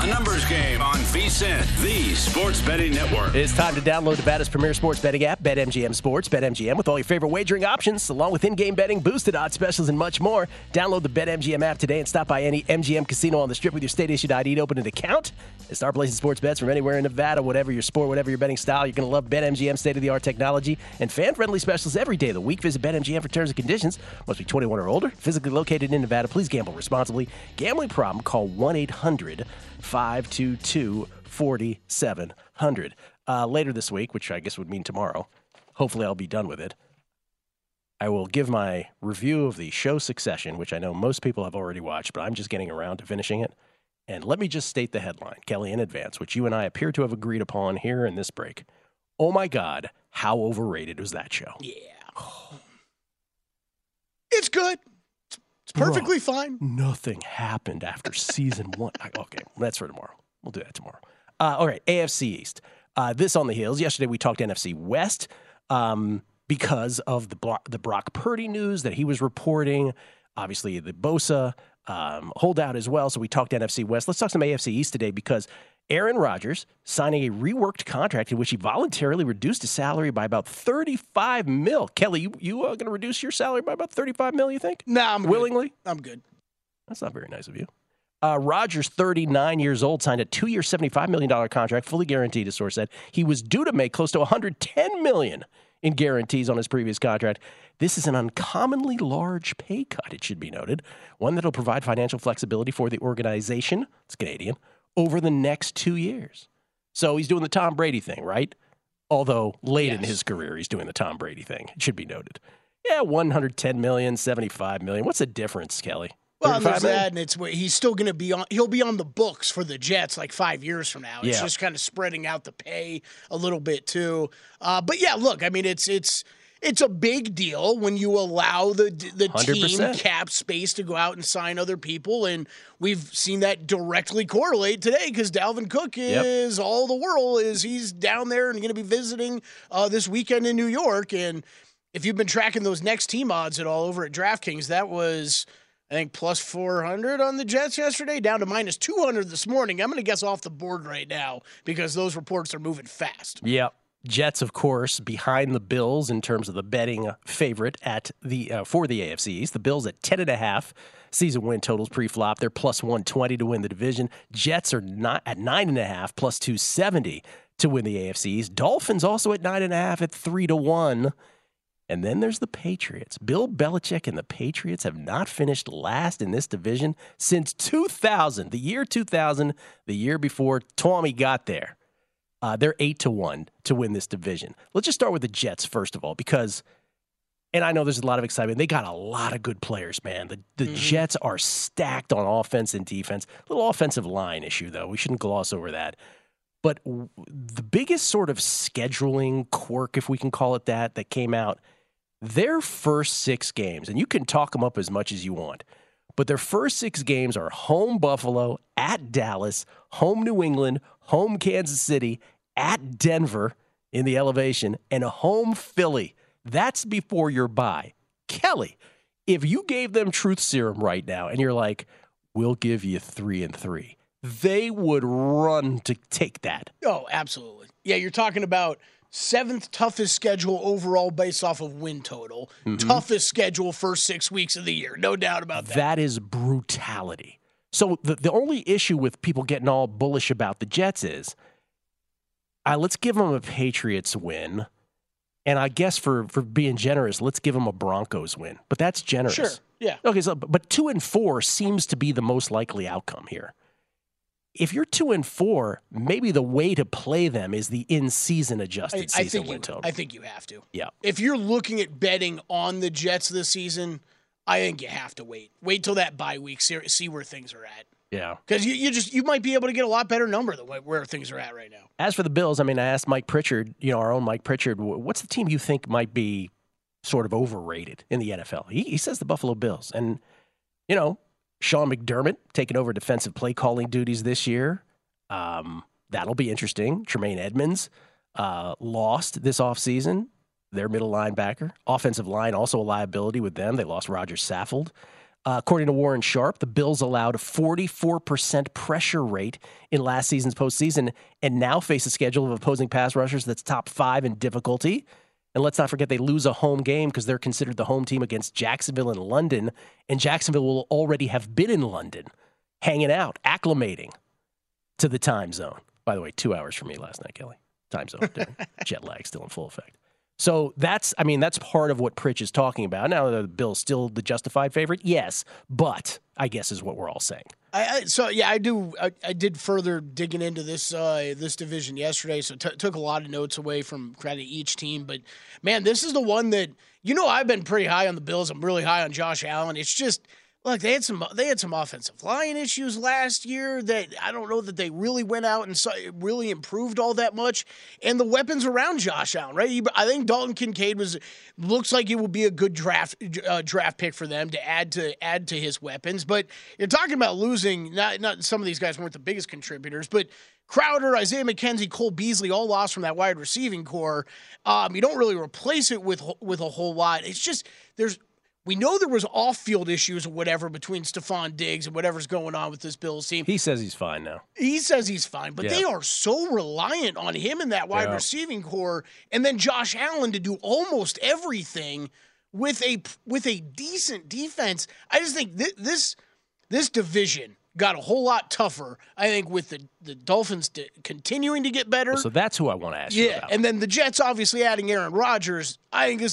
A numbers game on VSiN, the Sports Betting Network. It's time to download Nevada's premier sports betting app, BetMGM Sports. BetMGM with all your favorite wagering options, along with in-game betting, boosted odds specials, and much more. Download the BetMGM app today and stop by any MGM casino on the Strip with your state-issued ID to open an account and start placing sports bets from anywhere in Nevada. Whatever your sport, whatever your betting style, you're going to love BetMGM state-of-the-art technology and fan-friendly specials every day of the week. Visit BetMGM for terms and conditions. Must be 21 or older. Physically located in Nevada. Please gamble responsibly. Gambling problem? Call 1-800-522-4700. Later this week, which I guess would mean tomorrow, hopefully I'll be done with it, I will give my review of the show Succession, which I know most people have already watched, but I'm just getting around to finishing it. And let me just state the headline, Kelly, in advance, which you and I appear to have agreed upon here in this break. Oh my God, how overrated was that show? Yeah. It's good. It's perfectly fine. Nothing happened after season one. Okay, that's for tomorrow. We'll do that tomorrow. All right, AFC East. This on the heels. Yesterday we talked NFC West because of the Brock Purdy news that he was reporting. Obviously, the Bosa holdout as well. So we talked NFC West. Let's talk some AFC East today because Aaron Rodgers signing a reworked contract in which he voluntarily reduced his salary by about $35 million. Kelly, you going to reduce your salary by about $35 million, you think? No, I'm willingly. Good. I'm good. That's not very nice of you. Rodgers, 39 years old, signed a 2-year, $75 million contract, fully guaranteed, a source said. He was due to make close to $110 million in guarantees on his previous contract. This is an uncommonly large pay cut, it should be noted, one that will provide financial flexibility for the organization, it's Canadian, over the next 2 years. So he's doing the Tom Brady thing, right? Although late in his career, he's doing the Tom Brady thing, it should be noted. Yeah, $110 million, $75 million. What's the difference, Kelly? Well, there's that, and he's still going to be on. He'll be on the books for the Jets like 5 years from now. It's just kind of spreading out the pay a little bit too. But yeah, look, I mean, it's a big deal when you allow the team cap space to go out and sign other people, and we've seen that directly correlate today because Dalvin Cook is all the world is he's down there and going to be visiting this weekend in New York. And if you've been tracking those next team odds at all over at DraftKings, that was, I think, plus 400 on the Jets yesterday, down to minus 200 this morning. I'm going to guess off the board right now because those reports are moving fast. Yep. Jets, of course, behind the Bills in terms of the betting favorite at the for the AFC East. The Bills at 10.5 season win totals pre-flop. They're plus 120 to win the division. Jets are not at 9.5 plus 270 to win the AFC East. Dolphins also at 9.5 at 3-1. And then there's the Patriots. Bill Belichick and the Patriots have not finished last in this division since 2000, the year 2000, the year before Tommy got there. They're 8-1 to win this division. Let's just start with the Jets, first of all, because, and I know there's a lot of excitement. They got a lot of good players, man. The Jets are stacked on offense and defense. A little offensive line issue, though. We shouldn't gloss over that. But the biggest sort of scheduling quirk, if we can call it that came out, their first 6 games, and you can talk them up as much as you want, but their first 6 games are home Buffalo, at Dallas, home New England, home Kansas City, at Denver in the elevation, and a home Philly. That's before your bye. Kelly, if you gave them truth serum right now and you're like, we'll give you 3-3, they would run to take that. Oh, absolutely. Yeah, you're talking about 7th toughest schedule overall based off of win total. Toughest schedule first 6 weeks of the year. No doubt about that. That is brutality. So the only issue with people getting all bullish about the Jets is, let's give them a Patriots win. And I guess for being generous, let's give them a Broncos win. But that's generous. Sure, yeah. Okay, so but 2-4 seems to be the most likely outcome here. If you're 2-4, maybe the way to play them is the in-season adjusted season win total. I think you have to. Yeah. If you're looking at betting on the Jets this season, I think you have to wait. Wait till that bye week, see where things are at. Yeah. Because you might be able to get a lot better number than where things are at right now. As for the Bills, I mean, I asked Mike Pritchard, our own Mike Pritchard, what's the team you think might be sort of overrated in the NFL? He says the Buffalo Bills. And, Sean McDermott taking over defensive play calling duties this year. That'll be interesting. Tremaine Edmonds lost this offseason, their middle linebacker. Offensive line, also a liability with them. They lost Roger Saffold. According to Warren Sharp, the Bills allowed a 44% pressure rate in last season's postseason and now face a schedule of opposing pass rushers that's top 5 in difficulty. And let's not forget they lose a home game because they're considered the home team against Jacksonville and London. And Jacksonville will already have been in London, hanging out, acclimating to the time zone. By the way, 2 hours for me last night, Kelly. Time zone. Jet lag still in full effect. So that's part of what Pritch is talking about. Now, the Bills still the justified favorite? Yes, but I guess is what we're all saying. I did further digging into this division yesterday, so took a lot of notes away from kind of each team. But, man, this is the one that, I've been pretty high on the Bills. I'm really high on Josh Allen. It's just, look, they had some offensive line issues last year that I don't know that they really went out and really improved all that much. And the weapons around Josh Allen, right? I think Dalton Kincaid looks like it would be a good draft pick for them to add to his weapons. But you're talking about losing. Not some of these guys weren't the biggest contributors, but Crowder, Isaiah McKenzie, Cole Beasley, all lost from that wide receiving core. You don't really replace it with a whole lot. It's just we know there was off-field issues or whatever between Stephon Diggs and whatever's going on with this Bills team. He says he's fine now. He says he's fine, but they are so reliant on him in that wide receiving core, and then Josh Allen to do almost everything with a decent defense. I just think this division got a whole lot tougher, I think, with the Dolphins continuing to get better. So that's who I want to ask you about. And then the Jets obviously adding Aaron Rodgers. I think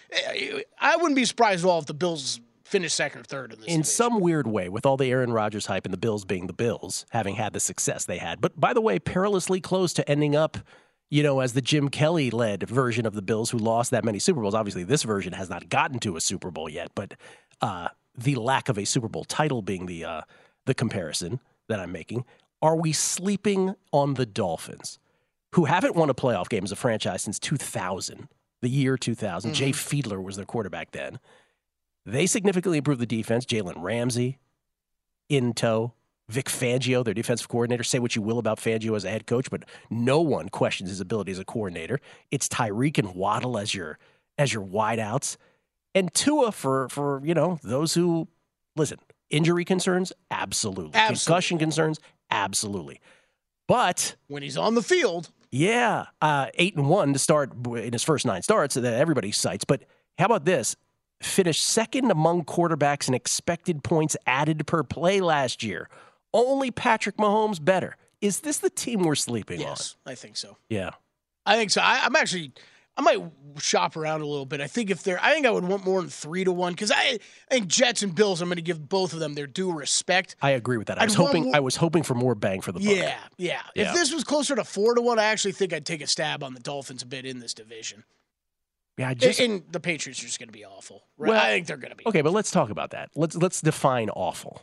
I wouldn't be surprised at all if the Bills finish second or third in this division. Some weird way, with all the Aaron Rodgers hype and the Bills being the Bills, having had the success they had. But, by the way, perilously close to ending up, as the Jim Kelly-led version of the Bills who lost that many Super Bowls. Obviously, this version has not gotten to a Super Bowl yet, but the lack of a Super Bowl title being the comparison that I'm making. Are we sleeping on the Dolphins, who haven't won a playoff game as a franchise since 2000, the year 2000? Mm-hmm. Jay Fiedler was their quarterback then. They significantly improved the defense. Jalen Ramsey in tow. Vic Fangio, their defensive coordinator. Say what you will about Fangio as a head coach, but no one questions his ability as a coordinator. It's Tyreek and Waddle as your wideouts. And Tua for those who, listen, injury concerns? Absolutely. Concussion concerns? Absolutely. But when he's on the field. Yeah. 8-1 to start in his first 9 starts that everybody cites. But how about this? Finished second among quarterbacks in expected points added per play last year. Only Patrick Mahomes better. Is this the team we're sleeping on? Yes, I think so. Yeah. I think so. I might shop around a little bit. I think I would want more than 3-1 because I think Jets and Bills, I'm going to give both of them their due respect. I agree with that. I was hoping for more bang for the buck. Yeah. If this was closer to 4-1, I actually think I'd take a stab on the Dolphins a bit in this division. Yeah, and the Patriots are just going to be awful. Right? Well, I think they're going to be. Okay, but let's talk about that. Let's define awful.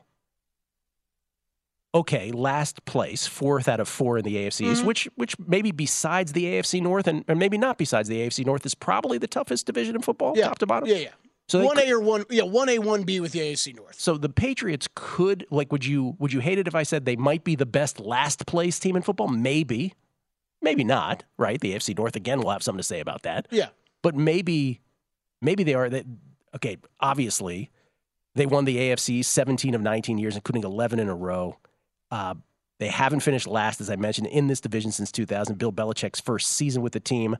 Okay, last place, 4th out of 4 in the AFC East, which maybe besides the AFC North and maybe not besides the AFC North is probably the toughest division in football, top to bottom. Yeah. So 1A or 1A, 1B with the AFC North. So the Patriots could, would you hate it if I said they might be the best last place team in football? Maybe not. Right? The AFC North again will have something to say about that. Yeah, but maybe they are. Okay, obviously they won the AFC 17 of 19 years, including 11 in a row. They haven't finished last, as I mentioned, in this division since 2000. Bill Belichick's first season with the team.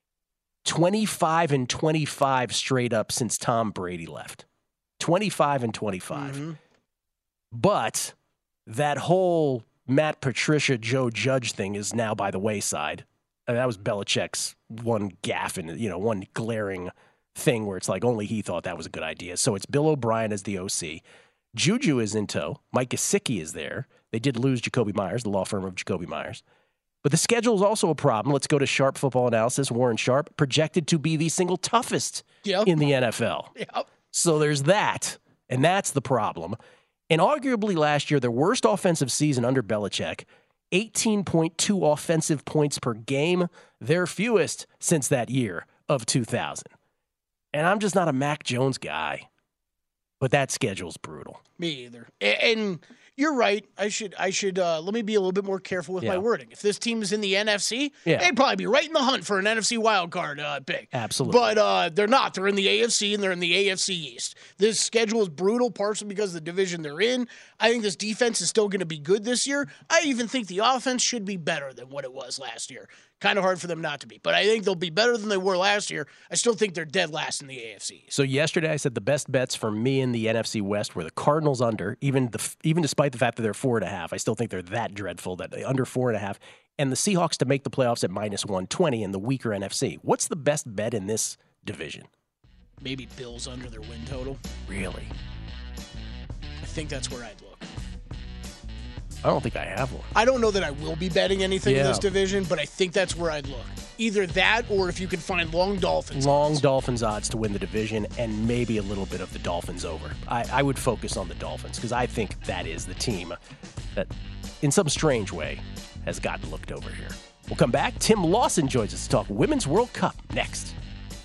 25-25 straight up since Tom Brady left. 25-25. Mm-hmm. But that whole Matt Patricia, Joe Judge thing is now by the wayside. That was Belichick's one gaffe and one glaring thing where it's like only he thought that was a good idea. So it's Bill O'Brien as the OC. Juju is in tow. Mike Gesicki is there. They did lose Jacoby Myers, the law firm of Jacoby Myers. But the schedule is also a problem. Let's go to Sharp Football Analysis. Warren Sharp, projected to be the single toughest in the NFL. Yep. So there's that, and that's the problem. And arguably last year, their worst offensive season under Belichick, 18.2 offensive points per game, their fewest since that year of 2000. And I'm just not a Mac Jones guy. But that schedule's brutal. Me either. And, you're right. I should. Let me be a little bit more careful with my wording. If this team is in the NFC, they'd probably be right in the hunt for an NFC wild card pick. Absolutely. But they're not. They're in the AFC, and they're in the AFC East. This schedule is brutal, partially because of the division they're in. I think this defense is still going to be good this year. I even think the offense should be better than what it was last year. Kind of hard for them not to be. But I think they'll be better than they were last year. I still think they're dead last in the AFC. So yesterday I said the best bets for me in the NFC West were the Cardinals under, even despite the fact that they're 4.5. I still think they're that dreadful, that they under 4.5. And the Seahawks to make the playoffs at -120 in the weaker NFC. What's the best bet in this division? Maybe Bills under their win total. Really? I think that's where I'd look. I don't think I have one. I don't know that I will be betting anything in this division, but I think that's where I'd look. Either that or if you can find long Dolphins odds. Dolphins odds to win the division and maybe a little bit of the Dolphins over. I would focus on the Dolphins because I think that is the team that, in some strange way, has gotten looked over here. We'll come back. Tim Lawson joins us to talk Women's World Cup next.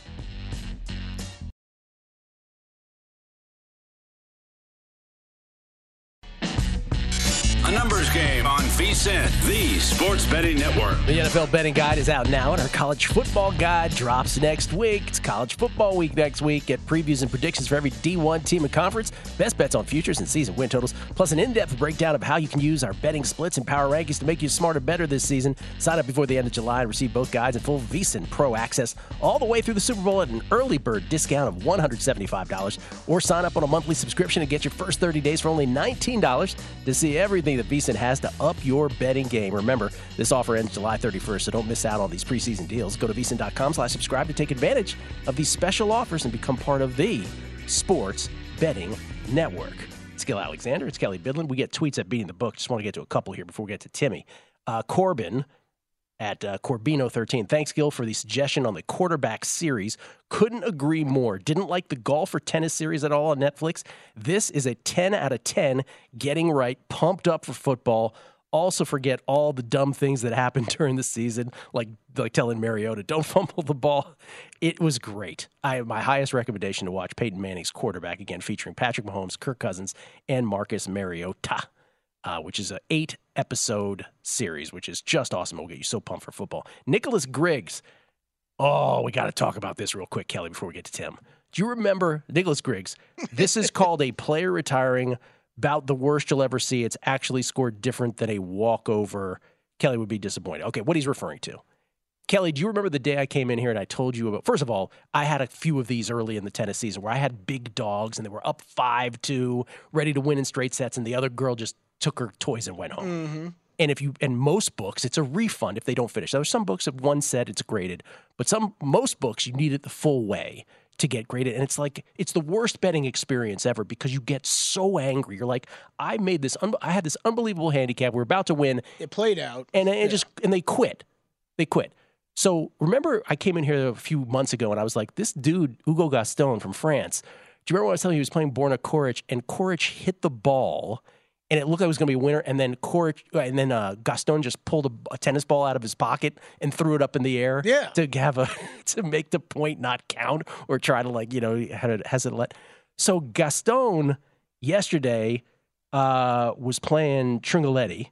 A numbers game on VSiN, the Sports Betting Network. The NFL betting guide is out now, and our college football guide drops next week. It's college football week next week. Get previews and predictions for every D1 team and conference, best bets on futures and season win totals, plus an in-depth breakdown of how you can use our betting splits and power rankings to make you smarter, better this season. Sign up before the end of July and receive both guides and full VSiN Pro access all the way through the Super Bowl at an early bird discount of $175, or sign up on a monthly subscription and get your first 30 days for only $19 to see everything that VSiN has to up your betting game. Remember, this offer ends July 31st, so don't miss out on these preseason deals. Go to VSiN.com/subscribe to take advantage of these special offers and become part of the Sports Betting Network. It's Gil Alexander. It's Kelly Bidlin. We get tweets at Beating the Book. Just want to get to a couple here before we get to Timmy. Corbin at Corbino13. Thanks, Gil, for the suggestion on the quarterback series. Couldn't agree more. Didn't like the golf or tennis series at all on Netflix. This is a 10 out of 10. Getting right, pumped up for football. Also forget all the dumb things that happened during the season, like telling Mariota, don't fumble the ball. It was great. My highest recommendation to watch Peyton Manning's Quarterback, again, featuring Patrick Mahomes, Kirk Cousins, and Marcus Mariota. Which is an 8-episode series, which is just awesome. It'll get you so pumped for football. Nicholas Griggs. Oh, we got to talk about this real quick, Kelly, before we get to Tim. Do you remember Nicholas Griggs? This is called a player retiring, about the worst you'll ever see. It's actually scored different than a walkover. Kelly would be disappointed. Okay, what he's referring to. Kelly, do you remember the day I came in here and I told you about, first of all, I had a few of these early in the tennis season where I had big dogs and they were up 5-2, ready to win in straight sets, and the other girl just took her toys and went home. Mm-hmm. And most books, it's a refund if they don't finish. There are some books of one set, it's graded, but most books you need it the full way to get graded. And it's the worst betting experience ever because you get so angry. You're like, I had this unbelievable handicap. We're about to win. It played out. And they quit. They quit. So remember, I came in here a few months ago and I was like, this dude, Hugo Gaston from France, do you remember when I was telling you he was playing Borna Coric and Coric hit the ball and it looked like it was going to be a winner, and then Gaston just pulled a tennis ball out of his pocket and threw it up in the air to make the point not count or try to hesitate. So Gaston yesterday was playing Tringoletti.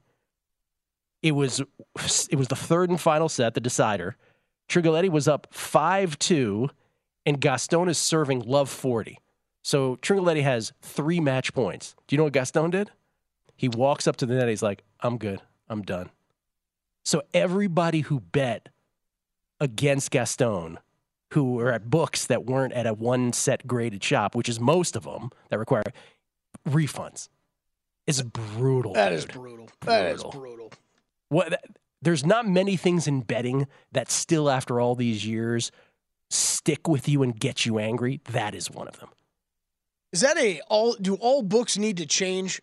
It was the third and final set, the decider. Tringoletti was up 5-2, and Gaston is serving love 40. So Tringoletti has 3 match points. Do you know what Gaston did? He walks up to the net. He's like, I'm good. I'm done. So everybody who bet against Gaston, who were at books that weren't at a one-set graded shop, which is most of them that require refunds, it's brutal. That is brutal. That is brutal. There's not many things in betting that still, after all these years, stick with you and get you angry. That is one of them. Is that do all books need to change?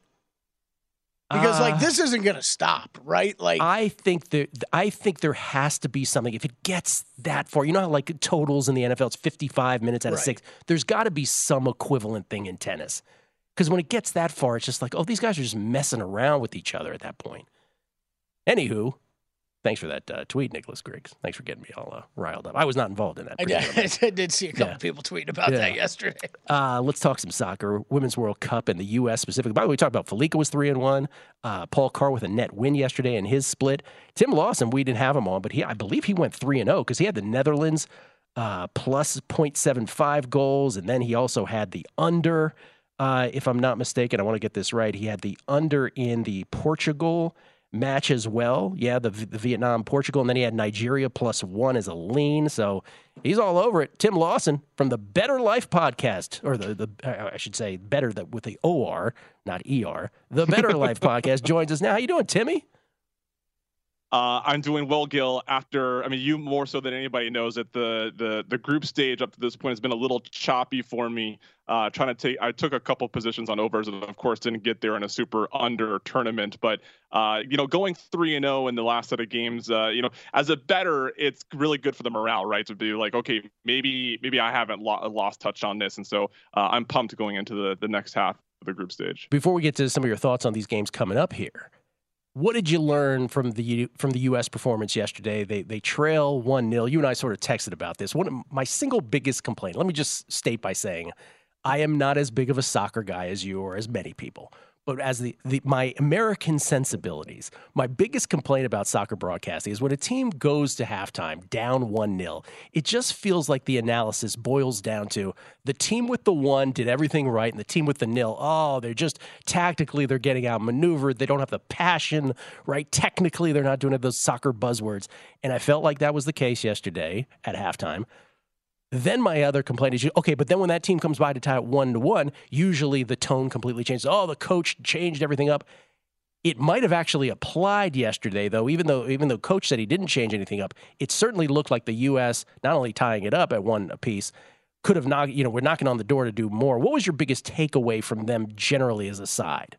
Because this isn't going to stop, right? I think there has to be something. If it gets that far, you know how totals in the NFL, it's 55 minutes out of 6. There's got to be some equivalent thing in tennis. Because when it gets that far, it's just these guys are just messing around with each other at that point. Anywho, Thanks for that tweet, Nicholas Griggs. Thanks for getting me all riled up. I was not involved in that. I did see a couple people tweeting about that yesterday. Let's talk some soccer. Women's World Cup in the U.S. specifically. By the way, we talked about Felica was 3-1. Paul Carr with a net win yesterday in his split. Tim Lawson, we didn't have him on, but I believe he went 3-0 because he had the Netherlands plus 0.75 goals, and then he also had the under, if I'm not mistaken. I want to get this right. He had the under in the Portugal match as well. Yeah, the Vietnam, Portugal, and then he had Nigeria +1 as a lean. So he's all over it. Tim Lawson from the Better Life podcast, or I should say better that with the OR, not ER. The Better Life podcast joins us now. How you doing, Timmy? I'm doing well, Gil. You more so than anybody knows that the group stage up to this point has been a little choppy for me. I took a couple positions on overs and of course didn't get there in a super under tournament, but going 3-0 in the last set of games, as a bettor, it's really good for the morale, right? To be like, okay, maybe I haven't lost touch on this. And so I'm pumped going into the next half of the group stage. Before we get to some of your thoughts on these games coming up here, what did you learn from the U.S. performance yesterday? They trail 1-0. You and I sort of texted about this. One of my single biggest complaint, let me just state by saying, I am not as big of a soccer guy as you or as many people. But as my American sensibilities, my biggest complaint about soccer broadcasting is when a team goes to halftime down 1-0, it just feels like the analysis boils down to the team with the 1 did everything right, and the team with the 0, they're just tactically they're getting outmaneuvered. They don't have the passion, right? Technically, they're not doing it, those soccer buzzwords. And I felt like that was the case yesterday at halftime. Then my other complaint is, okay, but then when that team comes by to tie it 1-1, usually the tone completely changes. Oh, the coach changed everything up. It might have actually applied yesterday, though, even though coach said he didn't change anything up. It certainly looked like the U.S., not only tying it up at 1 apiece, could have knocked, we're knocking on the door to do more. What was your biggest takeaway from them generally as a side?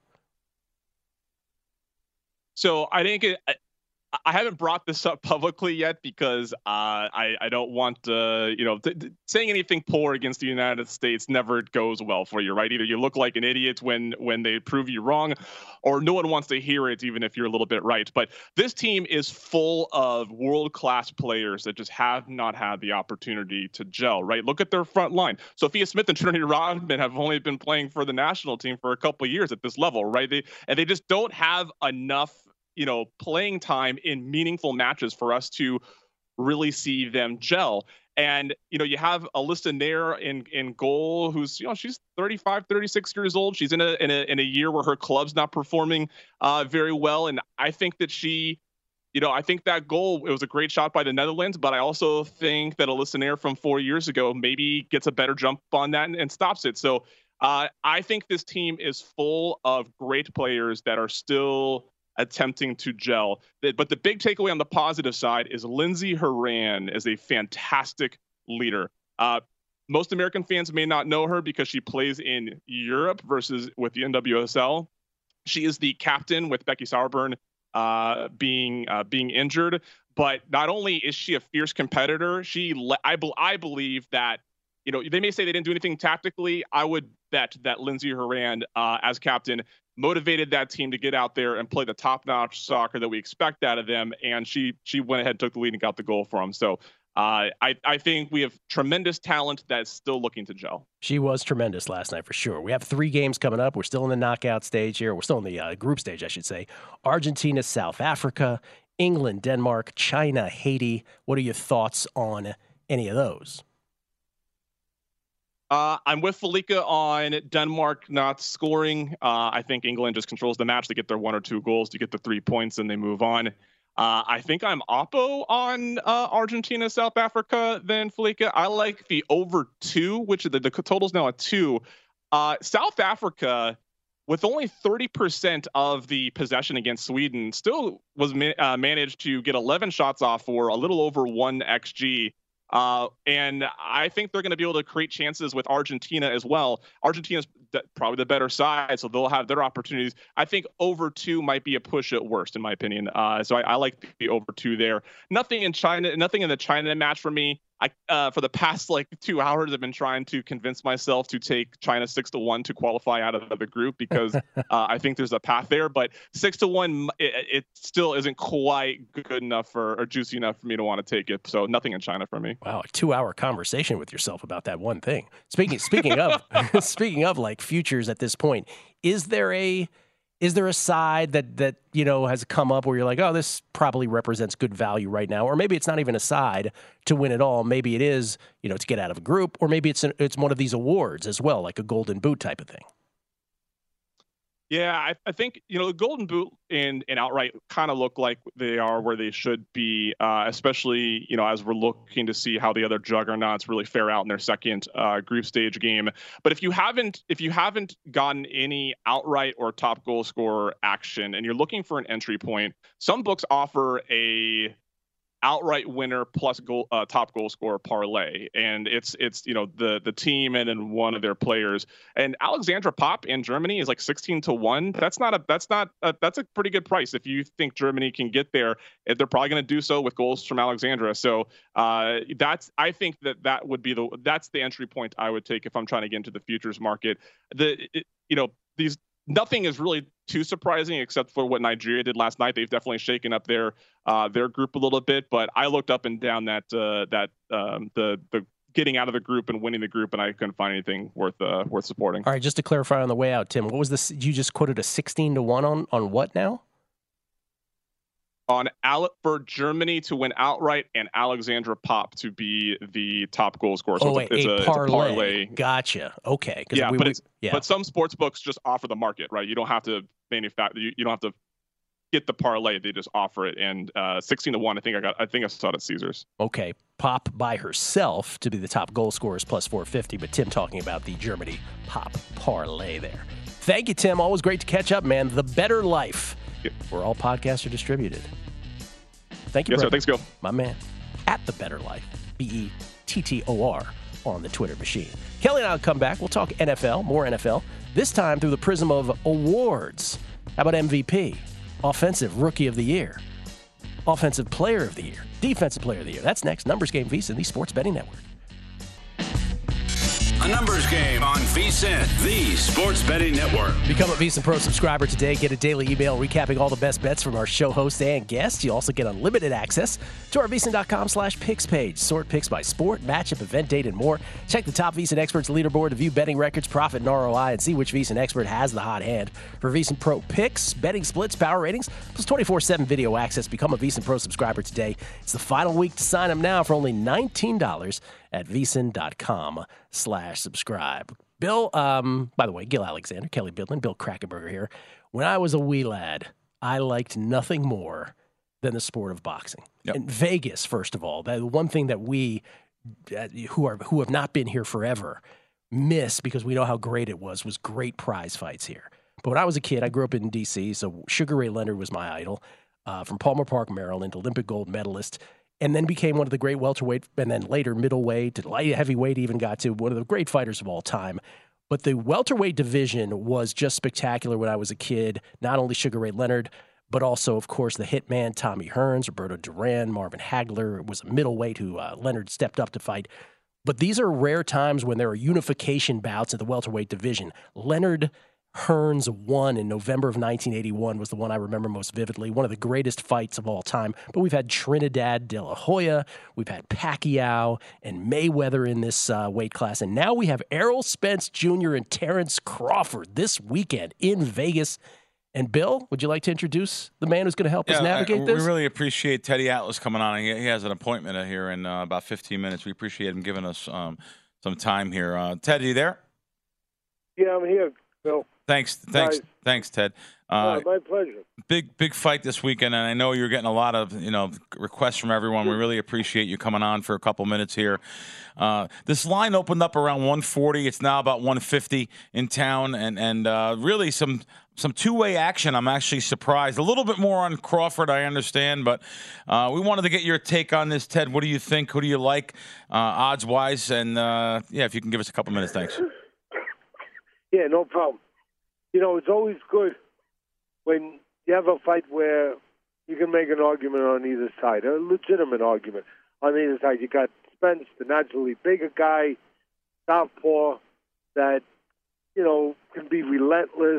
So I think I haven't brought this up publicly yet because I don't want saying anything poor against the United States never goes well for you, right? Either you look like an idiot when they prove you wrong, or no one wants to hear it even if you're a little bit right. But this team is full of world-class players that just have not had the opportunity to gel, right? Look at their front line. Sophia Smith and Trinity Rodman have only been playing for the national team for a couple of years at this level, right? They just don't have enough playing time in meaningful matches for us to really see them gel. And, you have Alyssa Nair in goal, who's, she's 35, 36 years old. She's in a year where her club's not performing very well. And I think that I think that goal, it was a great shot by the Netherlands, but I also think that Alyssa Nair from 4 years ago maybe gets a better jump on that and stops it. So I think this team is full of great players that are still attempting to gel. But the big takeaway on the positive side is Lindsey Horan is a fantastic leader. Most American fans may not know her because she plays in Europe versus with the NWSL. She is the captain with Becky Sauerbrunn being injured. But not only is she a fierce competitor, I believe that, they may say they didn't do anything tactically. I would bet that Lindsey Horan, as captain, motivated that team to get out there and play the top-notch soccer that we expect out of them, and she went ahead, took the lead, and got the goal for them. So I think we have tremendous talent that's still looking to gel. She was tremendous last night for sure. We have 3 games coming up. We're still in the knockout stage here. We're still in the group stage, I should say. Argentina, South Africa, England, Denmark, China, Haiti. What are your thoughts on any of those? I'm with Felica on Denmark not scoring. I think England just controls the match. They get their 1 or 2 goals to get the 3 points and they move on. I think I'm oppo on Argentina, South Africa than Felica. I like the over 2, which the total's now at 2. South Africa, with only 30% of the possession against Sweden, still was managed to get 11 shots off for a little over 1 XG. And I think they're going to be able to create chances with Argentina as well. Argentina's probably the better side, so they'll have their opportunities. I think over 2 might be a push at worst, in my opinion. So I like the over 2 there. Nothing in the China match for me. For the past 2 hours, I've been trying to convince myself to take China 6-1 to qualify out of the group because I think there's a path there. But 6-1, it still isn't quite good enough or juicy enough for me to want to take it. So nothing in China for me. Wow, a 2-hour conversation with yourself about that one thing. Speaking of speaking of futures at this point, is there a side that has come up where you're like, oh, this probably represents good value right now, or maybe it's not even a side to win it all. Maybe it is, to get out of a group, or maybe it's one of these awards as well, like a Golden Boot type of thing. Yeah, I think, the Golden Boot and outright kind of look like they are where they should be, especially, as we're looking to see how the other juggernauts really fare out in their second group stage game. But if you haven't gotten any outright or top goal scorer action and you're looking for an entry point, some books offer a outright winner plus top goal scorer parlay, and it's the team and then one of their players. And Alexandra Popp in Germany is 16-1. That's a pretty good price if you think Germany can get there. They're probably going to do so with goals from Alexandra. So I think that would be that's the entry point I would take if I'm trying to get into the futures market. Nothing is really too surprising except for what Nigeria did last night. They've definitely shaken up their group a little bit, but I looked up and down the getting out of the group and winning the group, and I couldn't find anything worth supporting. All right, just to clarify on the way out, Tim, what was this? You just quoted a 16-1 on what now? For Germany to win outright and Alexandra Popp to be the top goal scorer. So it's a parlay. Gotcha. Okay. Yeah, but some sports books just offer the market, right? You don't have to manufacture. You don't have to get the parlay. They just offer it. And 16-1. I think I saw it at Caesars. Okay. Popp by herself to be the top goal scorer is plus 450. But Tim talking about the Germany Popp parlay there. Thank you, Tim. Always great to catch up, man. The Better Life. Where all podcasts are distributed. Thank you, yes, sir. Thanks, Gil. My man. At The Better Life. BETTOR on the Twitter machine. Kelly and I'll come back. We'll talk NFL, more NFL. This time through the prism of awards. How about MVP? Offensive Rookie of the Year. Offensive Player of the Year. Defensive Player of the Year. That's next. Numbers Game VSiN, the Sports Betting Network. A numbers game on VSiN, the Sports Betting Network. Become a VSiN Pro subscriber today. Get a daily email recapping all the best bets from our show hosts and guests. You also get unlimited access to our VSiN.com/picks page. Sort picks by sport, matchup, event date, and more. Check the top VSiN experts leaderboard to view betting records, profit, and ROI, and see which VSiN expert has the hot hand. For VSiN Pro picks, betting splits, power ratings, plus 24/7 video access. Become a VSiN Pro subscriber today. It's the final week to sign up now for only $19 at VSiN.com/subscribe. Bill, by the way, Gil Alexander, Kelly Bidlin, Bill Krackomberger here. When I was a wee lad, I liked nothing more than the sport of boxing. Yep. In Vegas, first of all, the one thing that we who have not been here forever miss because we know how great it was great prize fights here. But when I was a kid, I grew up in D.C., so Sugar Ray Leonard was my idol. From Palmer Park, Maryland, Olympic gold medalist, and then became one of the great welterweight, and then later middleweight, to light heavyweight, even got to one of the great fighters of all time. But the welterweight division was just spectacular when I was a kid. Not only Sugar Ray Leonard, but also, of course, the Hitman, Tommy Hearns, Roberto Duran, Marvin Hagler was a middleweight who Leonard stepped up to fight. But these are rare times when there are unification bouts at the welterweight division. Leonard Hearns won in November of 1981 was the one I remember most vividly, one of the greatest fights of all time. But we've had Trinidad De La Hoya, we've had Pacquiao and Mayweather in this weight class, and now we have Errol Spence Jr. and Terrence Crawford this weekend in Vegas. And Bill, would you like to introduce the man who's going to help us navigate this? We really appreciate Teddy Atlas coming on. He has an appointment here in about 15 minutes. We appreciate him giving us some time here. Ted, are you there? Yeah, I'm here, Bill. Thanks, Ted. My pleasure. Big fight this weekend, and I know you're getting a lot of requests from everyone. We really appreciate you coming on for a couple minutes here. This line opened up around 140. It's now about 150 in town, and really some two-way action. I'm actually surprised. A little bit more on Crawford, I understand, but we wanted to get your take on this, Ted. What do you think? Who do you like odds-wise? And, if you can give us a couple minutes, thanks. Yeah, no problem. It's always good when you have a fight where you can make an argument on either side, a legitimate argument on either side. You got Spence, the naturally bigger guy, southpaw, that, can be relentless.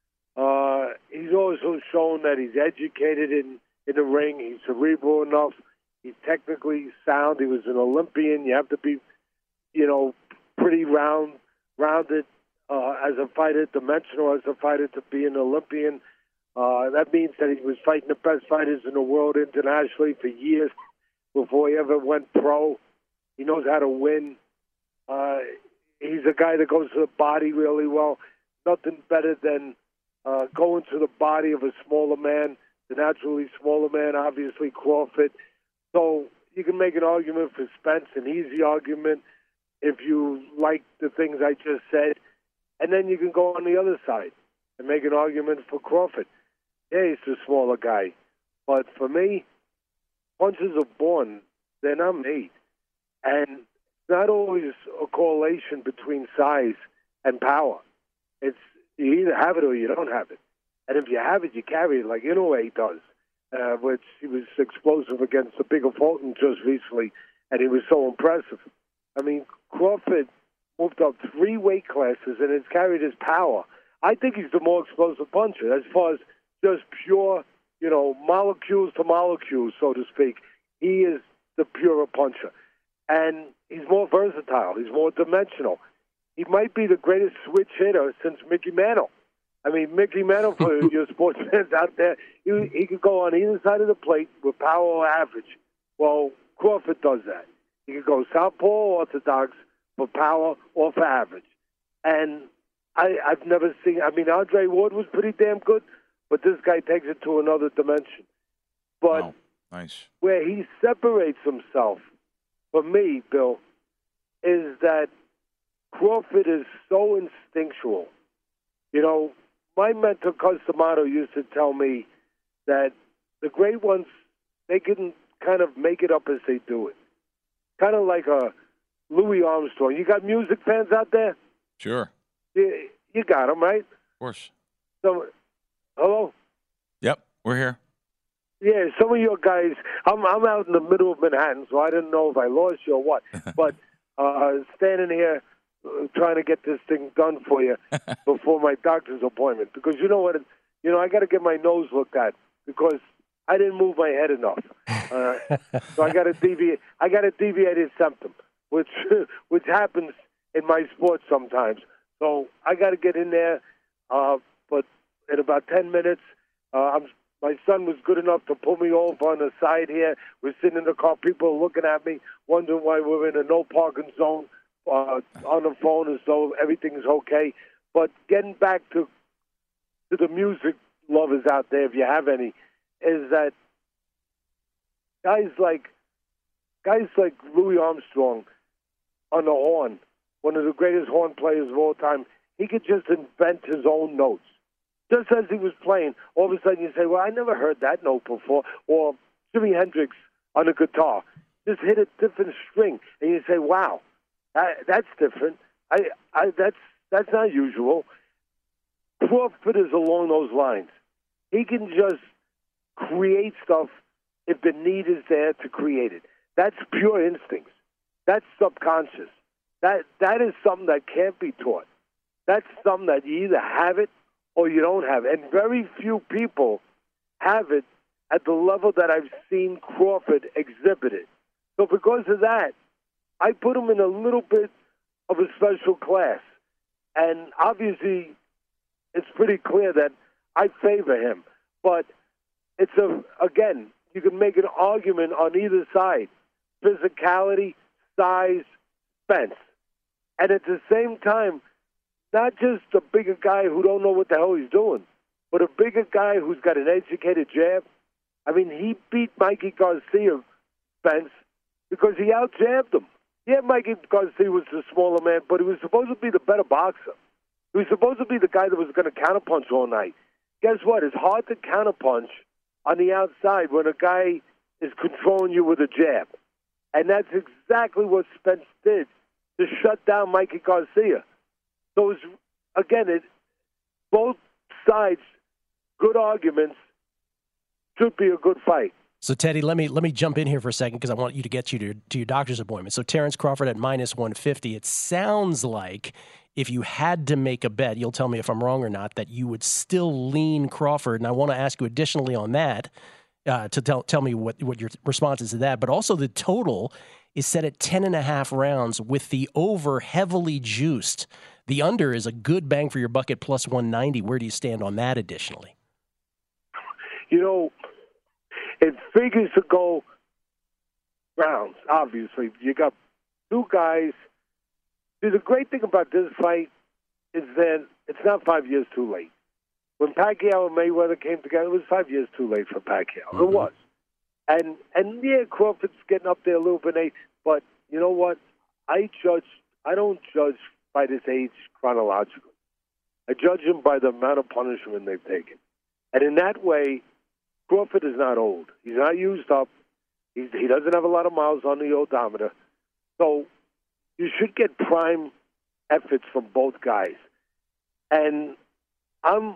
He's also shown that he's educated in the ring. He's cerebral enough. He's technically sound. He was an Olympian. You have to be, pretty rounded as a fighter, dimensional as a fighter to be an Olympian. That means that he was fighting the best fighters in the world internationally for years before he ever went pro. He knows how to win. He's a guy that goes to the body really well. Nothing better than going to the body of a smaller man, the naturally smaller man, obviously Crawford. So you can make an argument for Spence, an easy argument if you like the things I just said. And then you can go on the other side and make an argument for Crawford. Yeah, he's a smaller guy. But for me, punches are born. They're not made. And it's not always a correlation between size and power. It's you either have it or you don't have it. And if you have it, you carry it like Inoue does, which he was explosive against the bigger Fulton just recently, and he was so impressive. I mean, Crawford moved up 3 weight classes and has carried his power. I think he's the more explosive puncher as far as just pure, molecules to molecules, so to speak. He is the purer puncher. And he's more versatile. He's more dimensional. He might be the greatest switch hitter since Mickey Mantle. I mean, Mickey Mantle, for your sports fans out there, he could go on either side of the plate with power or average. Well, Crawford does that. He could go southpaw or orthodox for power or for average. And I've never seen, Andre Ward was pretty damn good, but this guy takes it to another dimension. But wow. Nice. Where he separates himself, for me, Bill, is that Crawford is so instinctual. My mentor, Cus D'Amato, used to tell me that the great ones, they can kind of make it up as they do it. Kind of like a Louis Armstrong. You got music fans out there? Sure. You got them, right? Of course. So, hello? Yep, we're here. Yeah, some of your guys, I'm out in the middle of Manhattan, so I didn't know if I lost you or what. But standing here trying to get this thing done for you before my doctor's appointment. Because you know what? I got to get my nose looked at because I didn't move my head enough. So I got a deviated septum, which happens in my sport sometimes. So I got to get in there. But in about 10 minutes, my son was good enough to pull me over on the side here. We're sitting in the car. People are looking at me, wondering why we're in a no parking zone on the phone as though everything's okay. But getting back to the music lovers out there, if you have any, is that guys like Louis Armstrong on the horn, one of the greatest horn players of all time, he could just invent his own notes. Just as he was playing, all of a sudden you say, well, I never heard that note before. Or Jimi Hendrix on the guitar just hit a different string, and you say, wow, that's different. That's not usual. Crawford is along those lines. He can just create stuff if the need is there to create it. That's pure instincts. That's subconscious. That is something that can't be taught. That's something that you either have it or you don't have it. And very few people have it at the level that I've seen Crawford exhibit it. So because of that, I put him in a little bit of a special class. And obviously, it's pretty clear that I favor him. But again, you can make an argument on either side. Physicality, size, Spence. And at the same time, not just a bigger guy who don't know what the hell he's doing, but a bigger guy who's got an educated jab. I mean, he beat Mikey Garcia, Spence, because he out-jabbed him. Yeah, Mikey Garcia was the smaller man, but he was supposed to be the better boxer. He was supposed to be the guy that was going to counterpunch all night. Guess what? It's hard to counterpunch on the outside when a guy is controlling you with a jab. And that's exactly what Spence did to shut down Mikey Garcia. So, both sides, good arguments, should be a good fight. So, Teddy, let me jump in here for a second because I want you to get to your doctor's appointment. So, Terrence Crawford at -150. It sounds like if you had to make a bet, you'll tell me if I'm wrong or not, that you would still lean Crawford. And I want to ask you additionally on that to tell me what your response is to that. But also the total is set at 10.5 rounds with the over heavily juiced. The under is a good bang for your buck at +190. Where do you stand on that additionally? It figures to go rounds, obviously. You got two guys. See, the great thing about this fight is that it's not 5 years too late. When Pacquiao and Mayweather came together, it was 5 years too late for Pacquiao. Mm-hmm. It was. And yeah, Crawford's getting up there a little bit, but you know what? I don't judge by his age chronologically. I judge him by the amount of punishment they've taken. And in that way, Crawford is not old. He's not used up. He doesn't have a lot of miles on the odometer. So you should get prime efforts from both guys. And I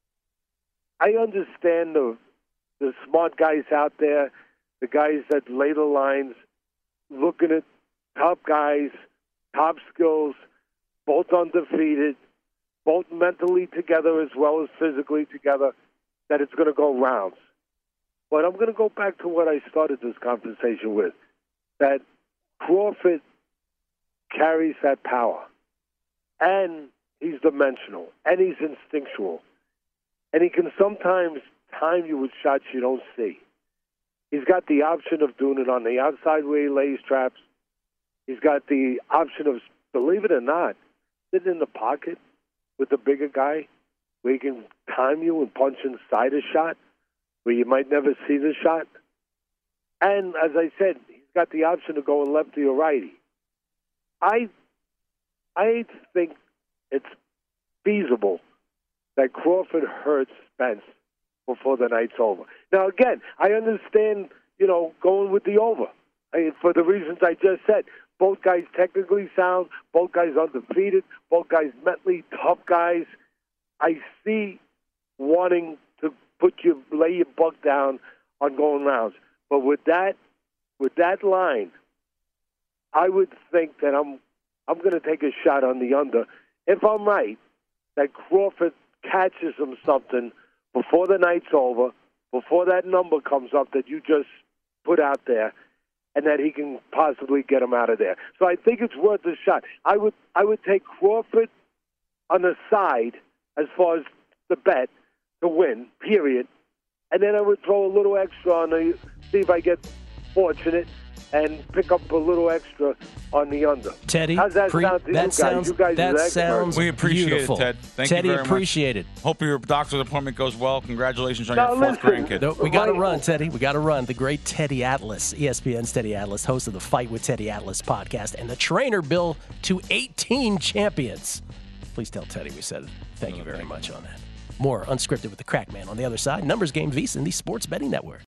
understand the smart guys out there, the guys that lay the lines, looking at top guys, top skills, both undefeated, both mentally together as well as physically together, that it's going to go rounds. But I'm going to go back to what I started this conversation with, that Crawford carries that power, and he's dimensional, and he's instinctual, and he can sometimes time you with shots you don't see. He's got the option of doing it on the outside where he lays traps. He's got the option of, believe it or not, sitting in the pocket with the bigger guy where he can time you and punch inside a shot where you might never see the shot. And as I said, he's got the option of going lefty or righty. I think it's feasible that Crawford hurts Spence before the night's over. Now, again, I understand, going with the over. For the reasons I just said. Both guys technically sound, both guys undefeated, both guys mentally tough guys. I see wanting to lay your buck down on going rounds. But with that line, I would think that I'm going to take a shot on the under. If I'm right, that Crawford catches him something before the night's over, before that number comes up that you just put out there, and that he can possibly get him out of there. So I think it's worth a shot. I would take Crawford on the side as far as the bet to win, period. And then I would throw a little extra on see if I get fortunate and pick up a little extra on the under. Teddy, how's that sound to you guys? You guys are the experts. We appreciate beautiful. it, Ted. Thank Teddy, you very appreciate much. it. Hope your doctor's appointment goes well. Congratulations on your fourth grandkid. No, we got to run, Teddy. We got to run. The great Teddy Atlas, ESPN's Teddy Atlas, host of the Fight with Teddy Atlas podcast, and the trainer bill to 18 champions. Please tell Teddy we said thank you very much on that. More Unscripted with the Crack Man on the other side. Numbers Game, VSiN, the Sports Betting Network.